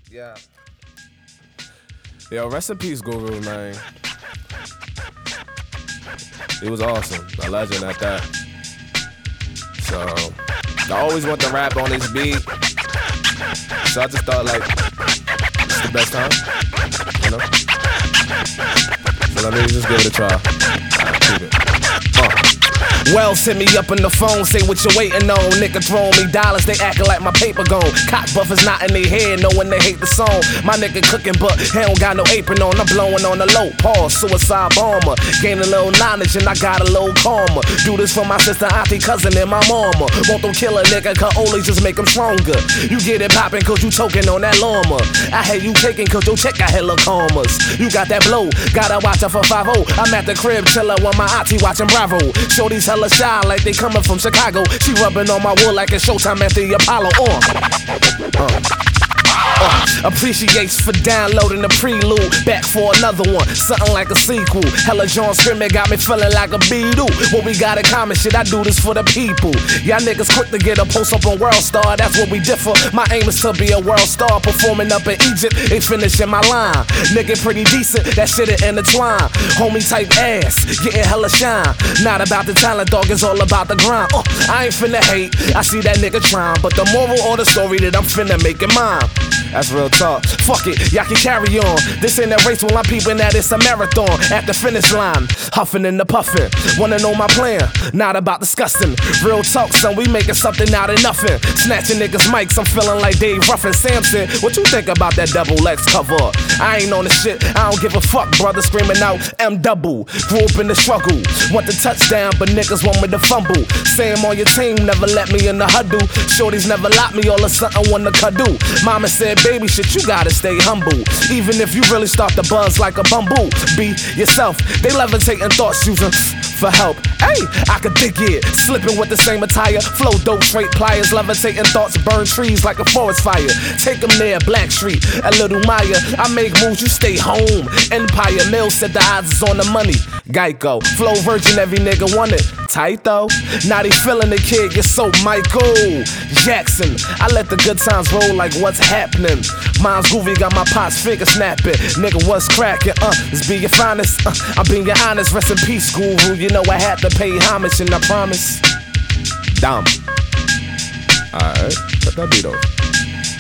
Yeah. Yo, rest in peace, Guru, man. He was awesome. A legend at that. So, I always want to rap on this beat. So I just thought, like, it's the best time. You know? So let me just give it a try. Alright, keep it. Wells hit me up on the phone, say what you waiting on. Nigga throwing me dollars, they acting like my paper gone. Cock buffers not in their head, knowing they hate the song. My nigga cooking, but he don't got no apron on. I'm blowing on the low, pause, suicide bomber. Gain a little knowledge and I got a little karma. Do this for my sister, auntie, cousin, and my mama. Won't them kill a nigga, cause only just make him stronger. You get it poppin' cause you choking on that llama. I had you taking cause your check got hella commas. You got that blow, gotta watch out for 5-0. I'm at the crib chillin' with my auntie watching Bravo. Shorty's hella shy like they coming from Chicago. She rubbing on my wool like it's showtime at the Apollo. Appreciates for downloading the prelude. Back for another one, something like a sequel. Hella John Scrimmage got me feeling like a Beatle. What we got in common, shit, I do this for the people. Y'all niggas quick to get a post up on World Star, that's where we differ. My aim is to be a world star, performing up in Egypt, ain't finishing my line. Nigga pretty decent, that shit is intertwined. Homie type ass, getting hella shine. Not about the talent, dog, it's all about the grind. I ain't finna hate, I see that nigga trying, but the moral or the story that I'm finna make it mine. That's real talk. Fuck it, y'all can carry on. This ain't a race while I'm peeping that it's a marathon. At the finish line, huffing and the puffing. Wanna know my plan? Not about disgusting. Real talk, son, we making something out of nothing. Snatching niggas' mics, I'm feeling like Dave Ruffin Sampson. What you think about that double X cover? I ain't on the shit, I don't give a fuck, brother. Screaming out M-double. Grew up in the struggle. Want the touchdown, but niggas want me to fumble. Same on your team, never let me in the huddle. Shorties never lock me, all of something wanna cuddle. Mama said, baby shit, you gotta stay humble. Even if you really start to buzz like a bumble. Be yourself, they levitating thoughts using for help. Hey, I could dig it, slipping with the same attire. Flow dope, straight pliers, levitating thoughts burn trees like a forest fire. Take them there, Black Street, a little Maya. I make moves, you stay home. Empire Mill said the odds is on the money. Geico, flow virgin, every nigga want it. Tight though, now they feeling the kid, you're so Michael Jackson. I let the good times roll like what's happening. Mine's groovy, got my pots figure snapping. Nigga, what's cracking? Let's be your finest. I'm being honest, rest in peace, Guru. You know I had to pay homage and I promise. Dumb. Alright, cut that beat off.